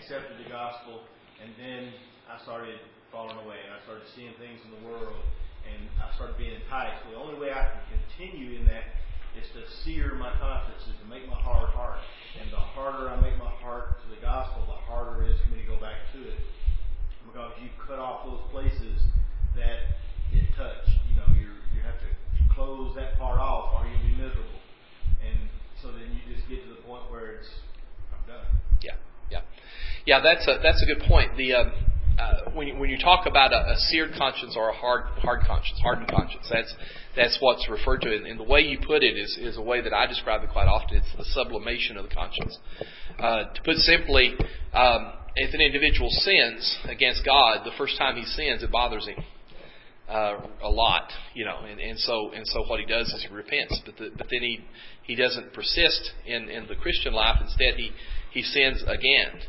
accepted the gospel, and then I started falling away, and I started seeing things in the world, and I started being enticed. Well, the only way I can continue in that is to sear my conscience, is to make my heart hard. And the harder I make my heart to the gospel, the harder it is for me to go back to it. Because you cut off those places that it touched. You have to close that part off, or you'll be miserable. And so then you just get to the point where I'm done. Yeah. That's a good point. When you talk about a seared conscience or a hardened conscience, that's what's referred to. And the way you put it is a way that I describe it quite often. It's the sublimation of the conscience. To put simply, if an individual sins against God, the first time he sins, it bothers him a lot, and so what he does is he repents, but then he doesn't persist in the Christian life. Instead, he sins again,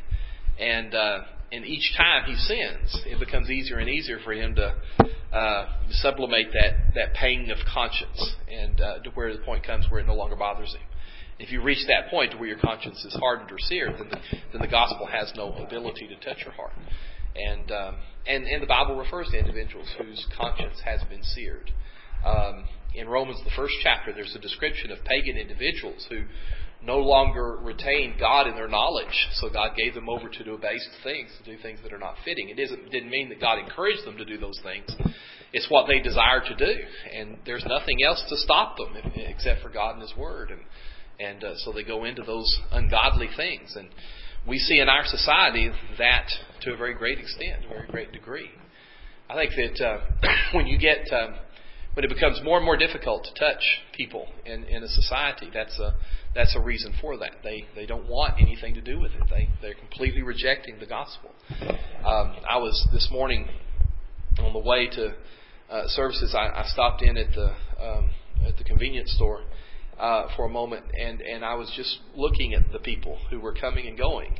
and each time he sins, it becomes easier and easier for him to sublimate that pain of conscience, and to where the point comes where it no longer bothers him. If you reach that point to where your conscience is hardened or seared, then the gospel has no ability to touch your heart. And the Bible refers to individuals whose conscience has been seared. In Romans, the first chapter, there's a description of pagan individuals who no longer retained God in their knowledge. So God gave them over to abased things, to do things that are not fitting. It didn't mean that God encouraged them to do those things. It's what they desire to do. And there's nothing else to stop them except for God and His Word. And so they go into those ungodly things. And we see in our society that to a very great extent, a very great degree. I think that when it becomes more and more difficult to touch people in a society, that's a reason for that. They don't want anything to do with it. They're completely rejecting the gospel. I was this morning on the way to services. I stopped in at the convenience store for a moment, and I was just looking at the people who were coming and going,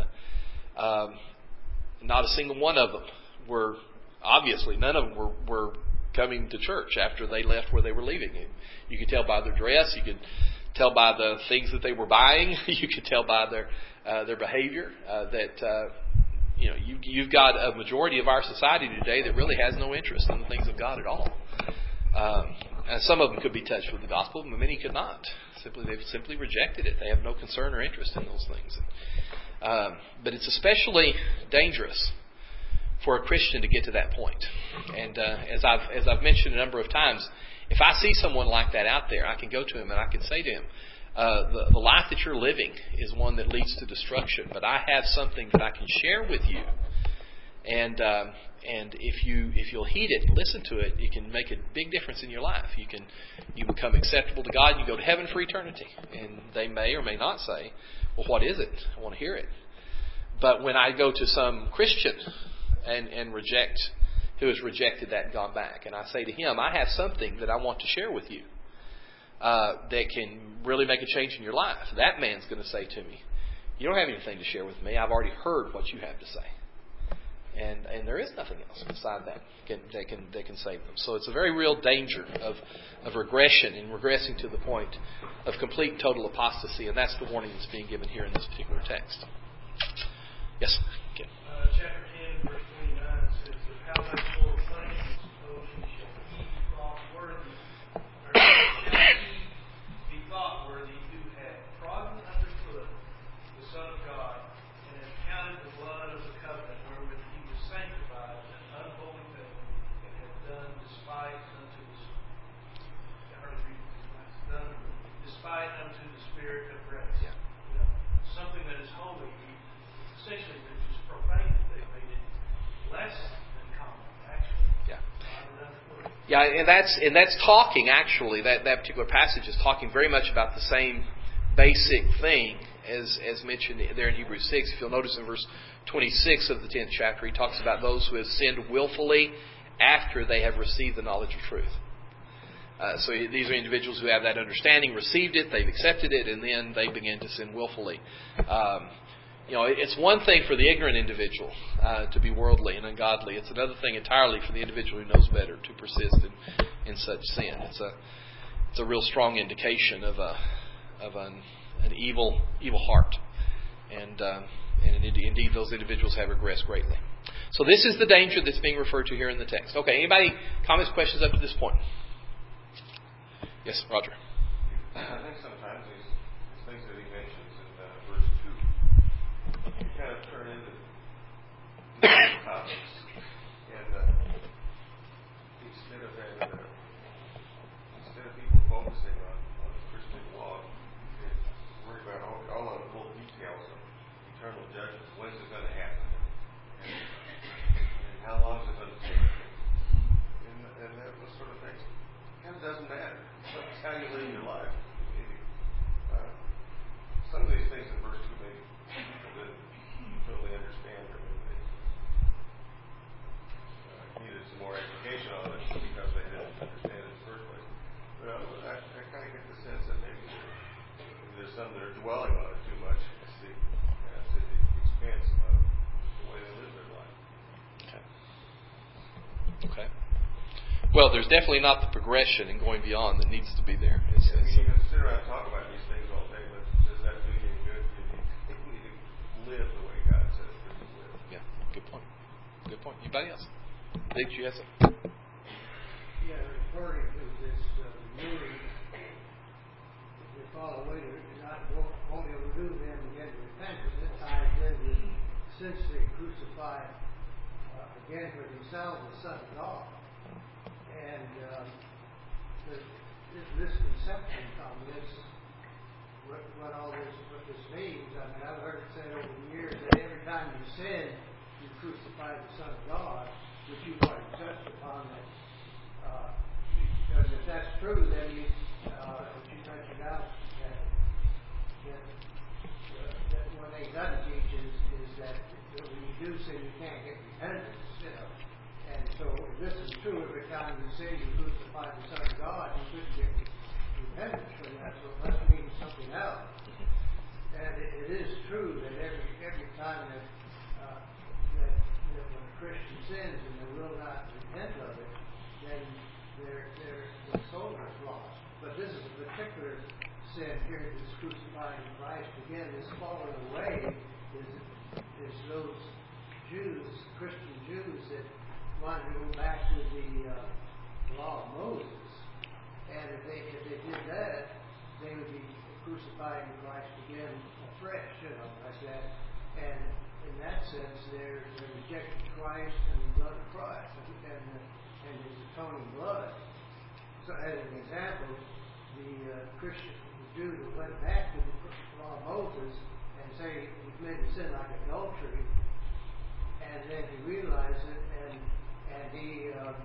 and not a single one of them were, obviously, none of them were coming to church after they left where they were leaving. You could tell by their dress, you could tell by the things that they were buying, you could tell by their behavior that you've got a majority of our society today that really has no interest in the things of God at all. And some of them could be touched with the gospel, but many could not. They've simply rejected it. They have no concern or interest in those things. But it's especially dangerous for a Christian to get to that point. And as I've mentioned a number of times, if I see someone like that out there, I can go to him and I can say to him, the life that you're living is one that leads to destruction, but I have something that I can share with you. And if you'll heed it and listen to it, it can make a big difference in your life. You become acceptable to God and you go to heaven for eternity. And they may or may not say, well, what is it? I want to hear it. But when I go to some Christian and who has rejected that and gone back, and I say to him, I have something that I want to share with you that can really make a change in your life. That man's going to say to me, you don't have anything to share with me. I've already heard what you have to say. And there is nothing else beside that that can save them. So it's a very real danger of regression and regressing to the point of complete and total apostasy. And that's the warning that's being given here in this particular text. Yes? Okay. Chapter 10, verse 29 says, how much more plain suppose we shall he be thought worthy, or shall he be thought worthy who had trodden underfoot the Son of God, and had counted the blood of the covenant wherewith he was sanctified an unholy thing, and had done despite unto the Spirit of grace. Yeah. Something that is holy, essentially they're just profane. They made it less than common, actually. Yeah. Yeah, and that's talking, actually, that particular passage is talking very much about the same basic thing as mentioned there in Hebrews 6. If you'll notice in verse 26 of the 10th chapter, he talks about those who have sinned willfully after they have received the knowledge of truth. So these are individuals who have that understanding, received it, they've accepted it, and then they begin to sin willfully. It's one thing for the ignorant individual to be worldly and ungodly. It's another thing entirely for the individual who knows better to persist in such sin. It's a real strong indication of an evil heart. And And indeed, those individuals have regressed greatly. So this is the danger that's being referred to here in the text. Okay, anybody comments, questions up to this point? Yes, Roger. I think sometimes these things that he mentions in verse 2, you kind of turn into different topics. And instead of people focusing on the Christian law, they worry about all the little details of eternal judgment. When's it going to happen? And how long is it going to take? And those sort of things. It kind of doesn't matter. It's how you live your life. Some of these things in verse 2 maybe people didn't totally understand, or maybe they needed some more education on it because they didn't understand it in the first place. But I kind of get the sense that maybe there's some that are dwelling on it too much at the expense of the way they live their life. Okay. Well, there's definitely not the progression and going beyond that needs to be there. You can sit around and talk about these things all day, but does that do you any good? You need to live the way God says to live. Yeah, good point. Good point. Anybody else? Did you have something? Yeah, referring to this renewing, if they fall away, won't renew them again to repentance. It ties in with, since they crucified again for themselves the Son of God. And there's this misconception on this, what this means. I mean, I've heard it said over the years that every time you sin, you crucify the Son of God, which you've already touched upon. That because if that's true, then you mentioned out that one thing it doesn't teach is that when you do sin, you can't get repentance. And so if this is true, every time you say you crucify the Son of God, you couldn't get repentance for that. So it must mean something else. And it is true that every time that when a Christian sins and they will not repent of it, then their soul is lost. But this is a particular sin here, this crucifying Christ. Again, this falling away is those Jews, Christian Jews, that want to go back to the law of Moses. And if they did that, they would be crucifying Christ again afresh, like that. And in that sense, they're rejecting Christ and the blood of Christ and his atoning blood. So, as an example, the Christian, the Jew that went back to the law of Moses and say he committed sin like adultery, and then he realized it and he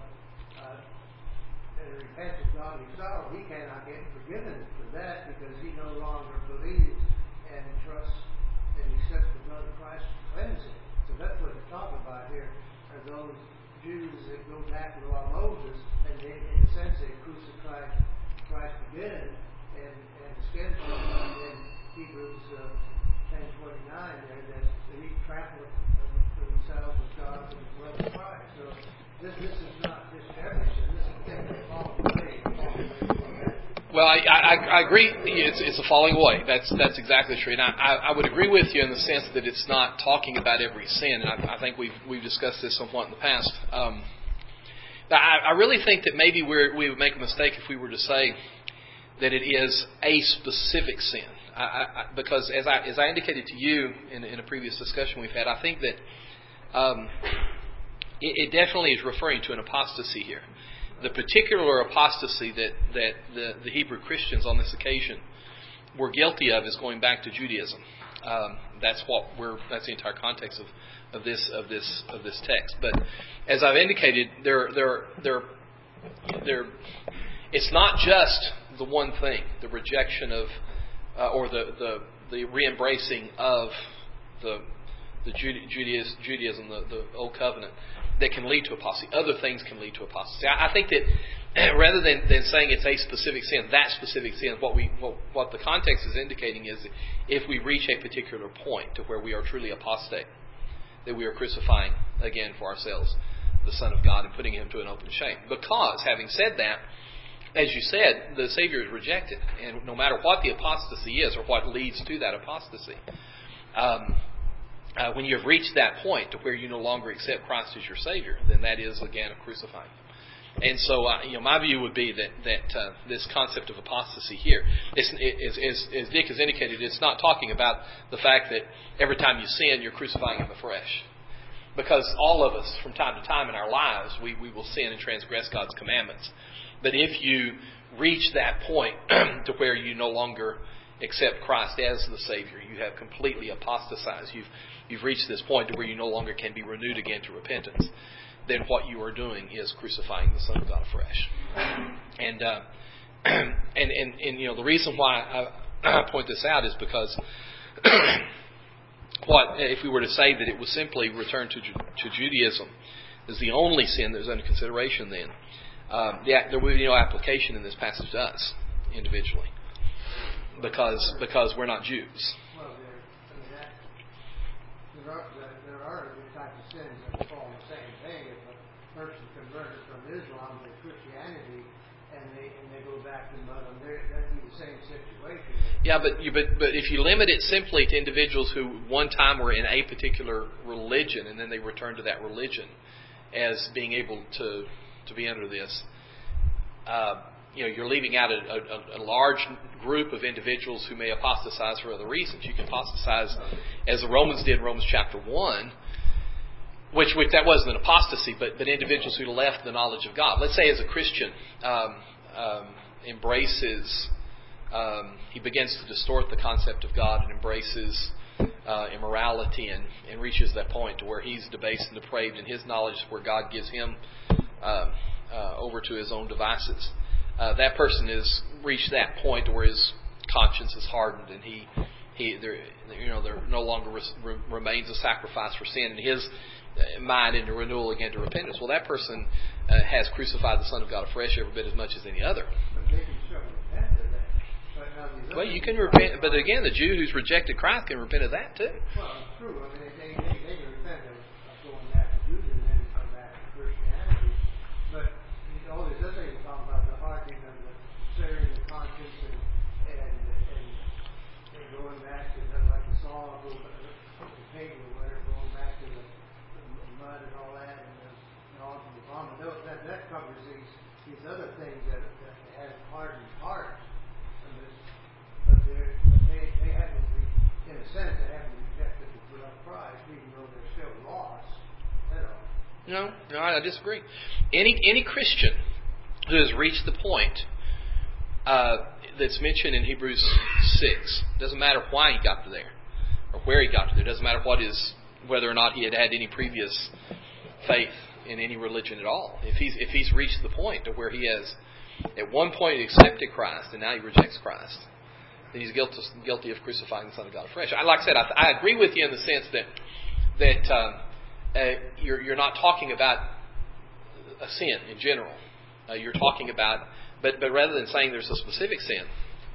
repents of godly sorrow, he cannot get forgiven for that because he no longer believes and trusts and accepts the blood of Christ to cleanse him. So that's what they're talking about here, are those Jews that go back to the law of Moses, and they, in a sense, they crucified Christ again and skin him in Hebrews 10:29 there, that they trample for themselves with God and the blood of Christ. So this is not just everything. This is definitely falling away. Well, I agree. It's a falling away. That's exactly true. And I would agree with you in the sense that it's not talking about every sin. And I think we've discussed this somewhat in the past. I really think that maybe we would make a mistake if we were to say that it is a specific sin. Because as I indicated to you in a previous discussion we've had, I think that it definitely is referring to an apostasy here. The particular apostasy that the Hebrew Christians on this occasion were guilty of is going back to Judaism. That's the entire context of this text. But as I've indicated, it's not just the one thing, the rejection of or the re-embracing of the Judaism, the Old Covenant, that can lead to apostasy. Other things can lead to apostasy. I think that rather than saying it's a specific sin, that specific sin, what the context is indicating is that if we reach a particular point to where we are truly apostate, that we are crucifying again for ourselves the Son of God and putting Him to an open shame. Because, having said that, as you said, the Savior is rejected. And no matter what the apostasy is or what leads to that apostasy, when you have reached that point to where you no longer accept Christ as your Savior, then that is, again, a crucifying. And so, my view would be that this concept of apostasy here, as Dick has indicated, it's not talking about the fact that every time you sin, you're crucifying Him afresh. Because all of us, from time to time in our lives, we will sin and transgress God's commandments. But if you reach that point to where you no longer accept Christ as the Savior, you have completely apostatized. You've reached this point to where you no longer can be renewed again to repentance. Then what you are doing is crucifying the Son of God afresh. And the reason why I point this out is because if we were to say that it was simply return to Judaism is the only sin that is under consideration, then there would be no application in this passage to us individually, because we're not Jews. Well, there are the types of sins that fall in the same thing. If a person converted from Islam to Christianity and they go back to Muslim, that'd be the same situation. Yeah, but if you limit it simply to individuals who one time were in a particular religion and then they return to that religion as being able to be under this, you're leaving out a large group of individuals who may apostatize for other reasons. You can apostatize, as the Romans did in Romans chapter 1, which that wasn't an apostasy, but individuals who left the knowledge of God. Let's say as a Christian embraces, he begins to distort the concept of God and embraces immorality and reaches that point to where he's debased and depraved in his knowledge, where God gives him over to his own devices. That person has reached that point where his conscience is hardened and there no longer remains a sacrifice for sin in his mind and a renewal again to repentance. Well, that person has crucified the Son of God afresh every bit as much as any other. But they can still repent of that. But now Well, you can repent, but again, the Jew who's rejected Christ can repent of that too. Well, it's true. I mean, they can repent of going back to Judaism and then come back to Christianity. But all these other things talk about the hardening of the searing the conscience and going back to like the Saul, the pagan or whatever, going back to the mud and all that, and all the vomit. That covers these other things that have hardened hearts. But they haven't, in a sense, they haven't rejected the blood of Christ, even though they're still lost. No, I disagree. Any Christian who has reached the point that's mentioned in Hebrews 6, doesn't matter why he got to there or where he got to there, doesn't matter whether or not he had any previous faith in any religion at all. If he's reached the point to where he has at one point accepted Christ and now he rejects Christ, then he's guilty of crucifying the Son of God afresh. Like I said, I agree with you in the sense that you're not talking about a sin in general. You're talking about, but rather than saying there's a specific sin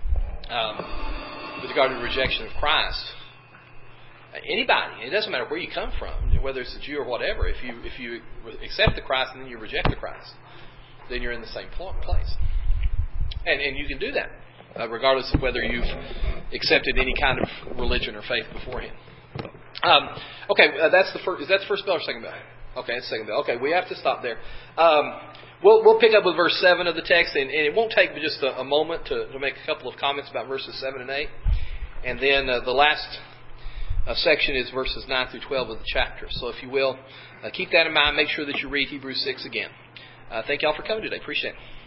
with regard to the rejection of Christ, anybody, it doesn't matter where you come from, whether it's a Jew or whatever, if you accept the Christ and then you reject the Christ, then you're in the same place. And you can do that, regardless of whether you've accepted any kind of religion or faith beforehand. That's the first. Is that the first bell or second bell? Okay, it's second bell. Okay, we have to stop there. We'll pick up with verse 7 of the text, and it won't take just a moment to make a couple of comments about verses 7 and 8. And then the last section is verses 9 through 12 of the chapter. So if you will, keep that in mind. Make sure that you read Hebrews 6 again. Thank you all for coming today. Appreciate it.